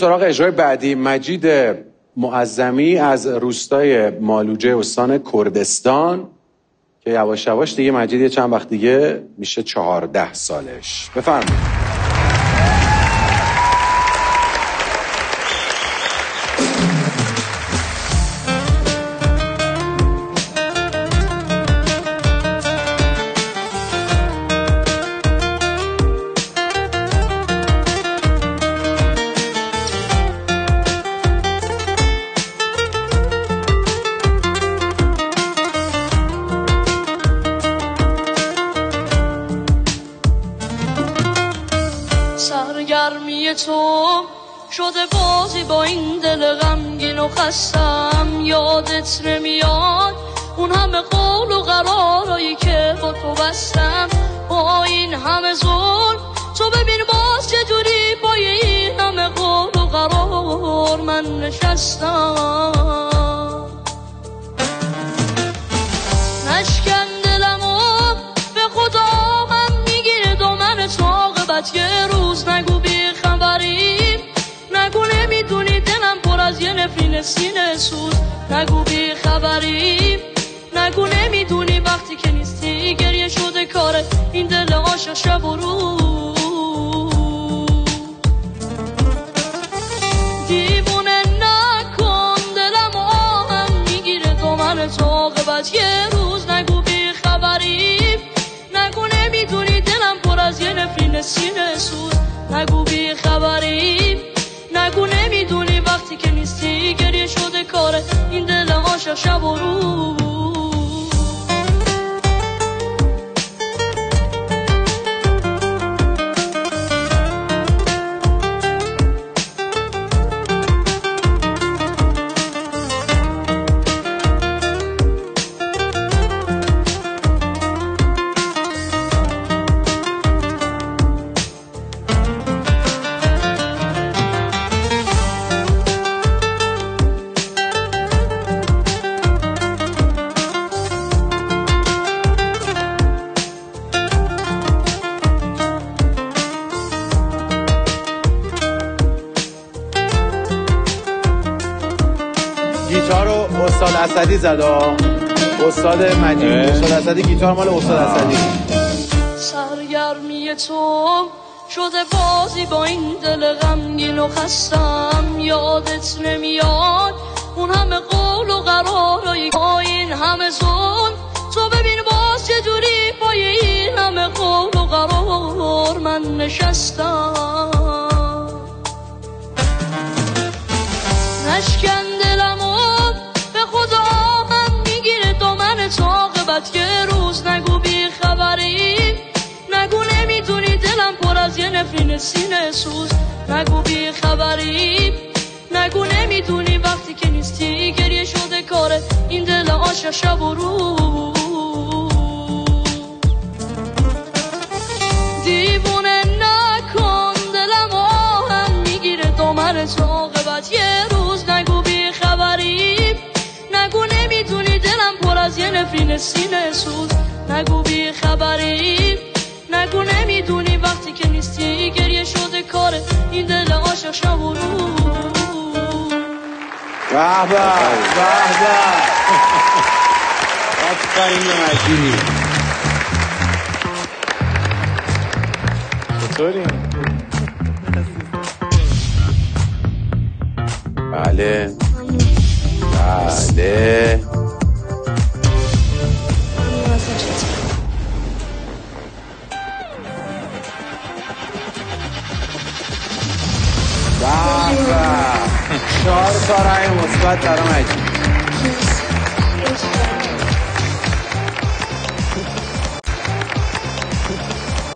سراغ اجرای بعدی مجید معظمی از روستای مالوجه استان کردستان که یواش یواش دیگه مجید چند وقت دیگه میشه 14 سالش. بفرمایید. سرگرمی تو شده بازی با این دل غمگین و خستم، یادت نمیاد اون همه قول و قرارایی که با تو بستم. با این همه ظلم تو ببین باز چجوری با این همه قول و قرار من نشستم. نشکن دلمو به خدا هم میگیره دامن طاقت، یه روز نگو بی خبریم، نگو نمیدونی دلم پر از یه نفرین سینه سوز. نگو بی خبریم، نگو نمیدونی وقتی که نیستی گریه شده کاره این دل عاشق شب و روز. دیوونه نکن دلم آهم میگیره دامن طاقت، یه روز نگو بی خبریم، نگو نمیدونی دلم پر از یه نفرین سینه سوز. نگو بی خبریم، نگو نمیدونی وقتی که نیستی گریه شده کاره این دل عاشق شب و روز. گیتار رو استاد اسدی زد. استاد مجید استاد اسدی گیتار مال استاد اسدی. سرگرمی تو شده بازی با این دل غمگین و خستم، یادت نمیاد اون همه قول و قرارایی با این همه ظلم. تو ببین باز چجوری با این همه قول و قرار من نشستم. نشکن دلمو به خدا هم میگیره دامن طاقت، یه روز نگو بی خبری، نگو نمیدونی دلم پر از یه نفرین سینه سوز. نگو بی خبری، نگو نمیدونی وقتی که نیستی گریه شده کاره این دل عاشق شب و روز. دیوونه نکن دلم آهم میگیره دامن طاقت، یه روز نگو بی خبری، نگو نمیدونی دلم پر از یه نفرین سینه سوز. نگو بی خبری، نگو نمیدونی وقتی که نیستی گریه شده کاره این دل عاشق شب و روز. به به به به آفرین مجید. چطوری؟ بله بله به 4 تا رای مثبت برای مجید.